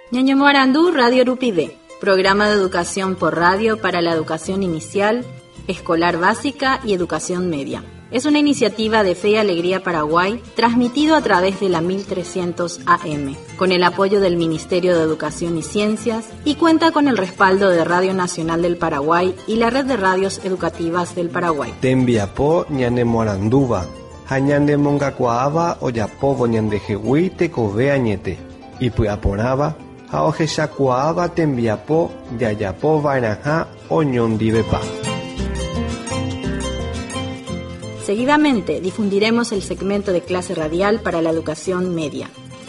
Ñaño Morandú, Radio Rupide, programa de educación por radio para la educación inicial, escolar básica y educación media. Es una iniciativa de Fe y Alegría Paraguay, transmitido a través de la 1300 AM, con el apoyo del Ministerio de Educación y Ciencias, y cuenta con el respaldo de Radio Nacional del Paraguay y la Red de Radios Educativas del Paraguay. Tembiapo ñane Moranduva, hañande mongacuaaba oyapovo ñande jehui tekove añete, y puyaporaba, haojeshakuaaba tembiapo yayapo vairaja oñondivepa. Seguidamente difundiremos el segmento de clase radial para la educación media.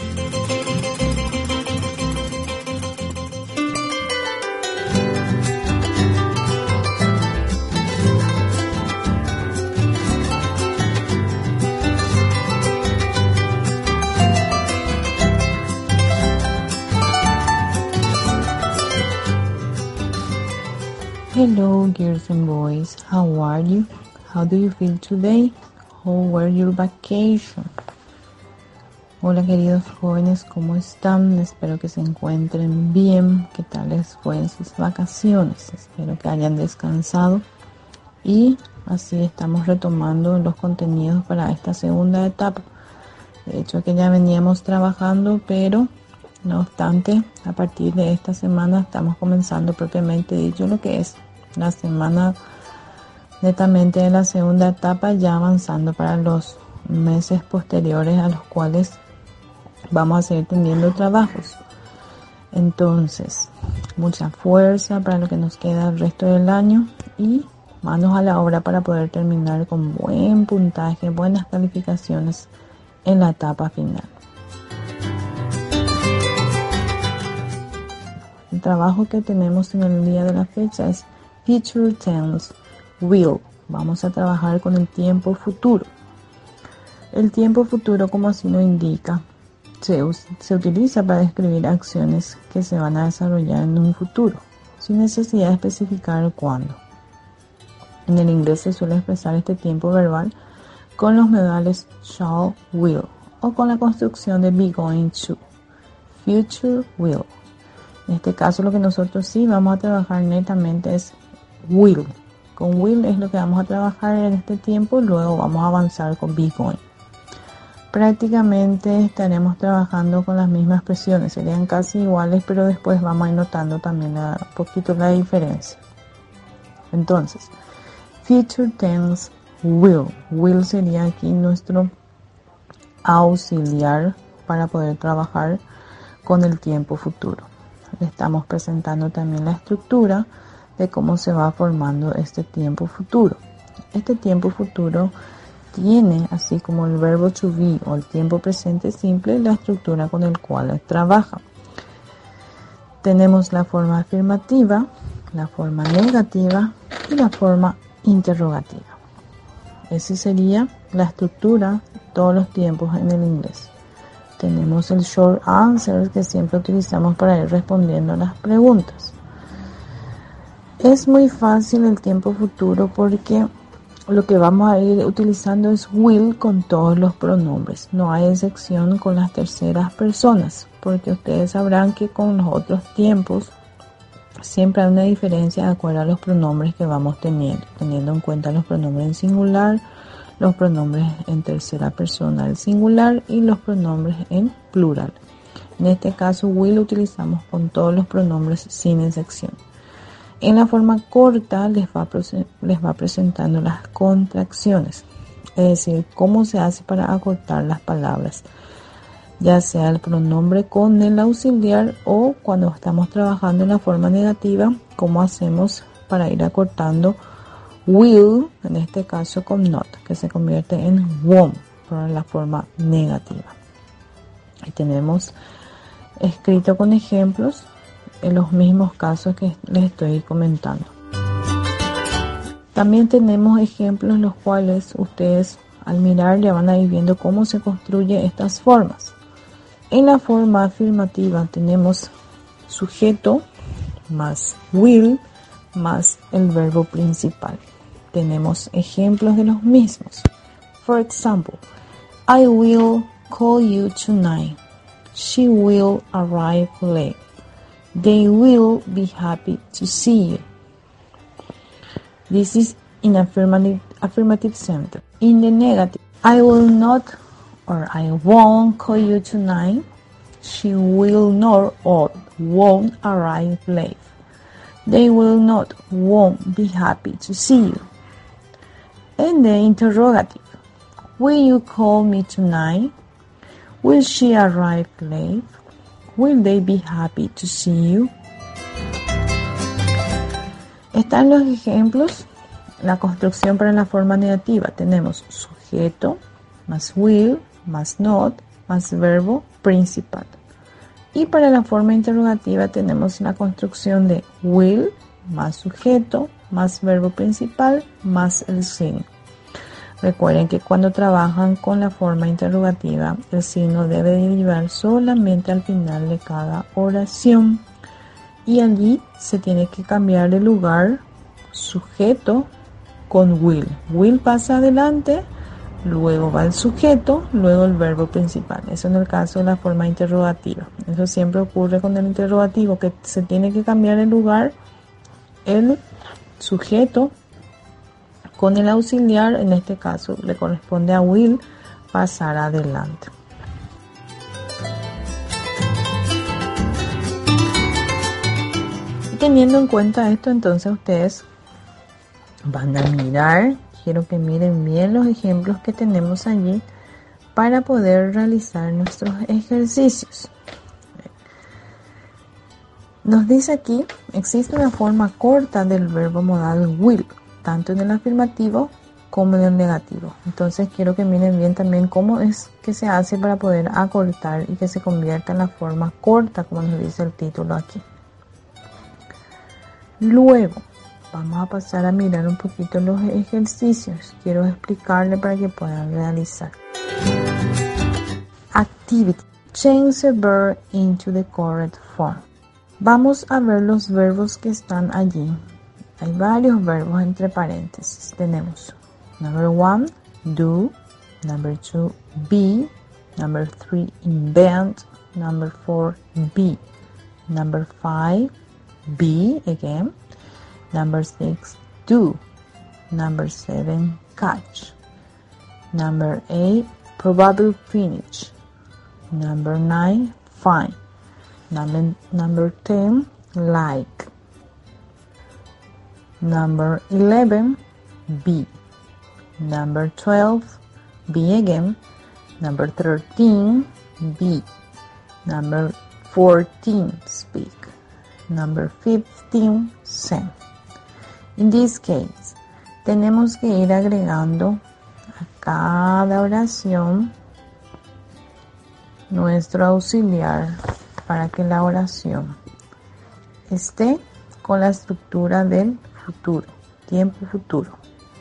Hello, girls and boys. How are you? How do you feel today? How were your vacation? Hola, queridos jóvenes, ¿cómo están? Espero que se encuentren bien. ¿Qué tal les fue en sus vacaciones? Espero que hayan descansado. Y así estamos retomando los contenidos para esta segunda etapa. De hecho, que ya veníamos trabajando, pero no obstante, a partir de esta semana estamos comenzando propiamente dicho lo que es la semana netamente de la segunda etapa, ya avanzando para los meses posteriores a los cuales vamos a seguir teniendo trabajos. Entonces, mucha fuerza para lo que nos queda el resto del año y manos a la obra para poder terminar con buen puntaje, buenas calificaciones en la etapa final. El trabajo que tenemos en el día de la fecha es Future Tense Will. Vamos a trabajar con el tiempo futuro. El tiempo futuro, como así lo indica, se utiliza para describir acciones que se van a desarrollar en un futuro, sin necesidad de especificar cuándo. En el inglés se suele expresar este tiempo verbal con los modales shall, will, o con la construcción de be going to. Future will. En este caso lo que nosotros sí vamos a trabajar netamente es will. Con will es lo que vamos a trabajar en este tiempo, luego vamos a avanzar con be going. Prácticamente estaremos trabajando con las mismas expresiones, serían casi iguales, pero después vamos a ir notando también un poquito la diferencia. Entonces, future tense will. Will sería aquí nuestro auxiliar para poder trabajar con el tiempo futuro. Le estamos presentando también la estructura de cómo se va formando este tiempo futuro. Este tiempo futuro tiene, así como el verbo to be o el tiempo presente simple, la estructura con el cual trabaja. Tenemos la forma afirmativa, la forma negativa y la forma interrogativa. Esa sería la estructura de todos los tiempos en el inglés. Tenemos el short answer que siempre utilizamos para ir respondiendo a las preguntas. Es muy fácil el tiempo futuro porque lo que vamos a ir utilizando es will con todos los pronombres. No hay excepción con las terceras personas, porque ustedes sabrán que con los otros tiempos siempre hay una diferencia de acuerdo a los pronombres que vamos teniendo en cuenta los pronombres en singular, los pronombres en tercera persona el singular y los pronombres en plural. En este caso, will utilizamos con todos los pronombres sin excepción. En la forma corta les va presentando las contracciones, es decir, cómo se hace para acortar las palabras, ya sea el pronombre con el auxiliar o cuando estamos trabajando en la forma negativa, cómo hacemos para ir acortando will, en este caso con not, que se convierte en won't, para la forma negativa. Y tenemos escrito con ejemplos en los mismos casos que les estoy comentando. También tenemos ejemplos en los cuales ustedes al mirar ya van a ir viendo cómo se construyen estas formas. En la forma afirmativa tenemos sujeto más will más el verbo principal. Tenemos ejemplos de los mismos. For example, I will call you tonight. She will arrive late. They will be happy to see you. This is in affirmative sentence. In the negative, I will not or I won't call you tonight. She will not or won't arrive late. They will not, won't be happy to see you. And the interrogative, will you call me tonight? Will she arrive late? Will they be happy to see you? Están los ejemplos. La construcción para la forma negativa. Tenemos sujeto más will más not más verbo principal. Y para la forma interrogativa tenemos la construcción de will más sujeto más verbo principal más el signo. Recuerden que cuando trabajan con la forma interrogativa, el signo debe derivar solamente al final de cada oración. Y allí se tiene que cambiar de lugar sujeto con will. Will pasa adelante, luego va el sujeto, luego el verbo principal. Eso en el caso de la forma interrogativa. Eso siempre ocurre con el interrogativo, que se tiene que cambiar de lugar el sujeto con el auxiliar. En este caso le corresponde a will pasar adelante. Y teniendo en cuenta esto, entonces ustedes van a mirar, quiero que miren bien los ejemplos que tenemos allí para poder realizar nuestros ejercicios. Nos dice aquí, existe una forma corta del verbo modal will, tanto en el afirmativo como en el negativo. Entonces quiero que miren bien también cómo es que se hace para poder acortar y que se convierta en la forma corta, como nos dice el título aquí. Luego, vamos a pasar a mirar un poquito los ejercicios. Quiero explicarle para que puedan realizar. Activity. Change the verb into the correct form. Vamos a ver los verbos que están allí. Hay varios verbos entre paréntesis. Tenemos number 1, do. Number 2, be. Number 3, invent. Number 4, be. Number 5, be again. Number 6, do. Number 7, catch. Number 8, probably finish. Number 9, find. Number 10, like. Number 11, be. Number 12, be again. Number 13, be. Number 14, speak. Number 15, send. In this case, tenemos que ir agregando a cada oración nuestro auxiliar para que la oración esté con la estructura del futuro, tiempo futuro.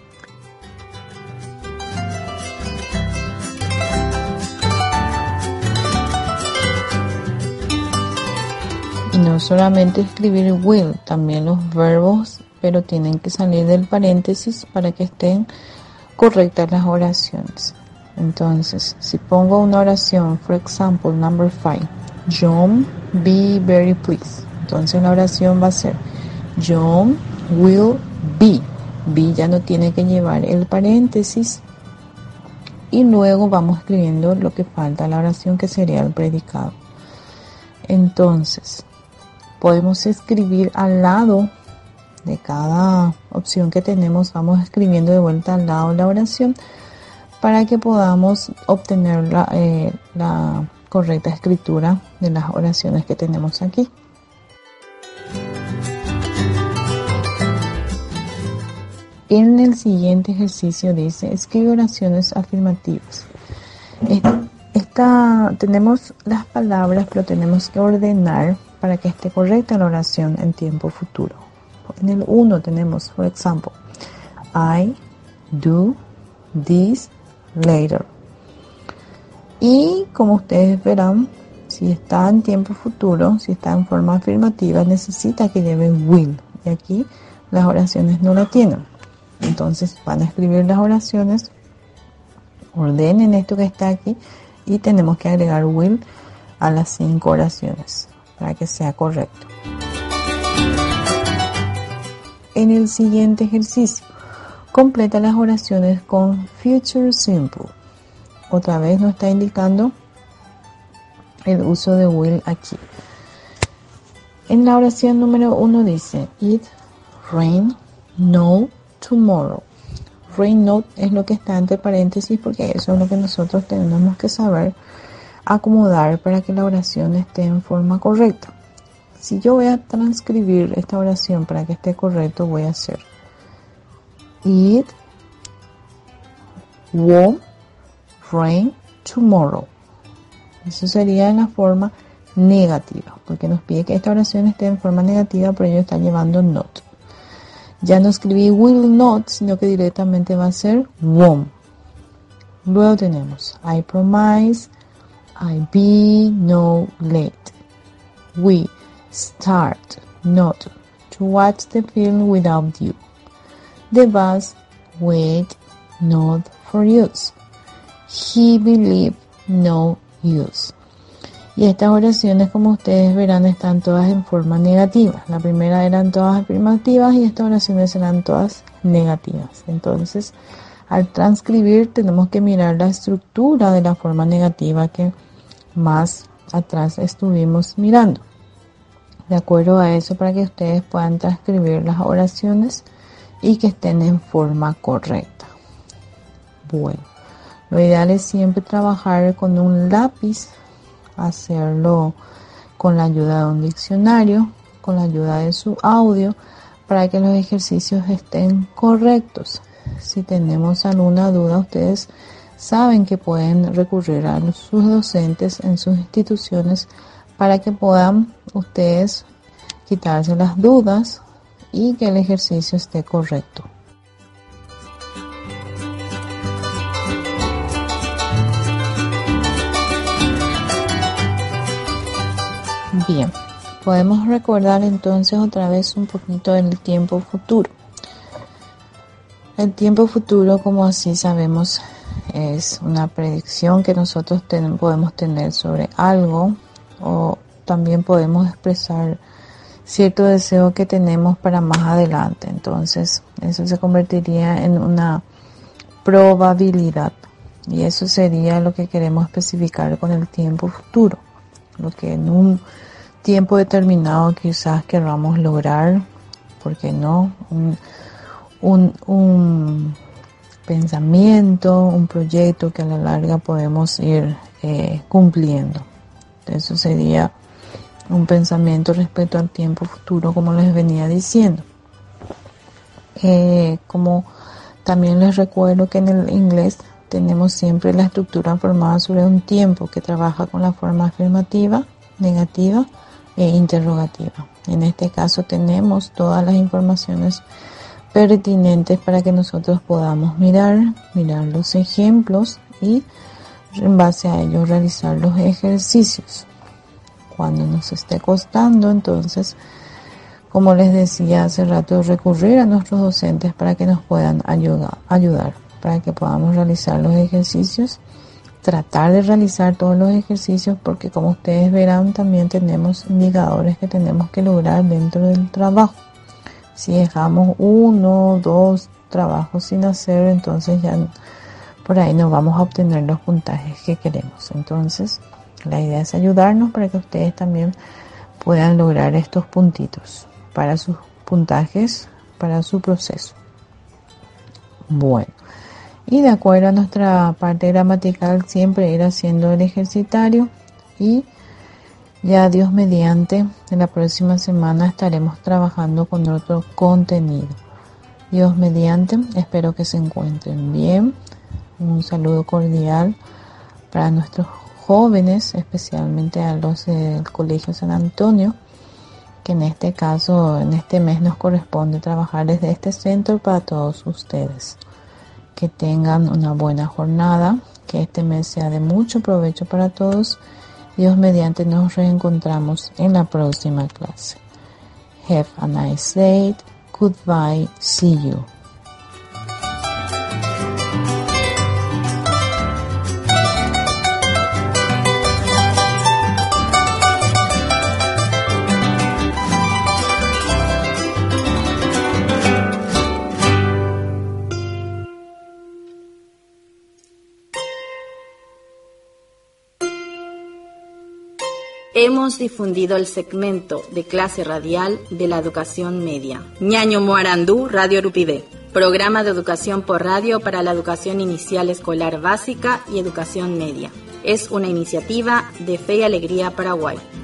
Y no solamente escribir will, también los verbos, pero tienen que salir del paréntesis para que estén correctas las oraciones. Entonces, si pongo una oración, for example, number 5, John, be very pleased. Entonces la oración va a ser John will be. Be ya no tiene que llevar el paréntesis. Y luego vamos escribiendo lo que falta en la oración, que sería el predicado. Entonces, podemos escribir al lado de cada opción que tenemos, vamos escribiendo de vuelta al lado la oración para que podamos obtener la correcta escritura de las oraciones que tenemos aquí. En el siguiente ejercicio dice, escribe oraciones afirmativas. Tenemos las palabras, pero tenemos que ordenar para que esté correcta la oración en tiempo futuro. En el 1 tenemos, por ejemplo, I do this later. Y como ustedes verán, si está en tiempo futuro, si está en forma afirmativa, necesita que lleve will. Y aquí las oraciones no la tienen. Entonces van a escribir las oraciones, ordenen esto que está aquí y tenemos que agregar will a las 5 oraciones. para que sea correcto. En el siguiente ejercicio, completa las oraciones con future simple. Otra vez nos está indicando el uso de will aquí. En la oración número 1 dice, it rain no tomorrow. Rain no es lo que está entre paréntesis porque eso es lo que nosotros tenemos que saber acomodar para que la oración esté en forma correcta. Si yo voy a transcribir esta oración para que esté correcto, voy a hacer it won't rain tomorrow. Eso sería en la forma negativa, porque nos pide que esta oración esté en forma negativa, pero ello está llevando not. Ya no escribí will not, sino que directamente va a ser won't. Luego tenemos I promise, I be no late. We start not to watch the film without you. The bus wait not for use. He believe no use. Y estas oraciones, como ustedes verán, están todas en forma negativa. La primera eran todas afirmativas y estas oraciones eran todas negativas. Entonces, al transcribir tenemos que mirar la estructura de la forma negativa que más atrás estuvimos mirando. De acuerdo a eso, para que ustedes puedan transcribir las oraciones y que estén en forma correcta. Bueno, lo ideal es siempre trabajar con un lápiz, hacerlo con la ayuda de un diccionario, con la ayuda de su audio, para que los ejercicios estén correctos. Si tenemos alguna duda, ustedes saben que pueden recurrir a sus docentes en sus instituciones para que puedan ustedes quitarse las dudas y que el ejercicio esté correcto. Bien, podemos recordar entonces otra vez un poquito del tiempo futuro. El tiempo futuro, como así sabemos, es una predicción que nosotros podemos tener sobre algo, o también podemos expresar cierto deseo que tenemos para más adelante. Entonces, eso se convertiría en una probabilidad. Y eso sería lo que queremos especificar con el tiempo futuro. Lo que en un tiempo determinado quizás queramos lograr, ¿por qué no? Un pensamiento, un proyecto que a la larga podemos ir cumpliendo. Eso sería un pensamiento respecto al tiempo futuro, como les venía diciendo. Como también les recuerdo que en el inglés tenemos siempre la estructura formada sobre un tiempo que trabaja con la forma afirmativa, negativa e interrogativa. En este caso tenemos todas las informaciones pertinentes para que nosotros podamos mirar los ejemplos y en base a ellos realizar los ejercicios. Cuando nos esté costando, entonces, como les decía hace rato, recurrir a nuestros docentes para que nos puedan ayudar, para que podamos realizar los ejercicios, tratar de realizar todos los ejercicios, porque como ustedes verán, también tenemos indicadores que tenemos que lograr dentro del trabajo. Si dejamos 1 o 2 trabajos sin hacer, entonces ya por ahí no vamos a obtener los puntajes que queremos. Entonces, la idea es ayudarnos para que ustedes también puedan lograr estos puntitos para sus puntajes, para su proceso. Bueno, y de acuerdo a nuestra parte gramatical, siempre ir haciendo el ejercitario y ya Dios mediante, en la próxima semana estaremos trabajando con otro contenido. Dios mediante, espero que se encuentren bien. Un saludo cordial para nuestros jóvenes, especialmente a los del Colegio San Antonio, que en este caso, en este mes nos corresponde trabajar desde este centro para todos ustedes. Que tengan una buena jornada, que este mes sea de mucho provecho para todos. Dios mediante, nos reencontramos en la próxima clase. Have a nice day. Goodbye. See you. hemos difundido el segmento de clase radial de la educación media. Ñaño Moarandú, Radio Rupide. Programa de educación por radio para la educación inicial escolar básica y educación media. Es una iniciativa de Fe y Alegría Paraguay.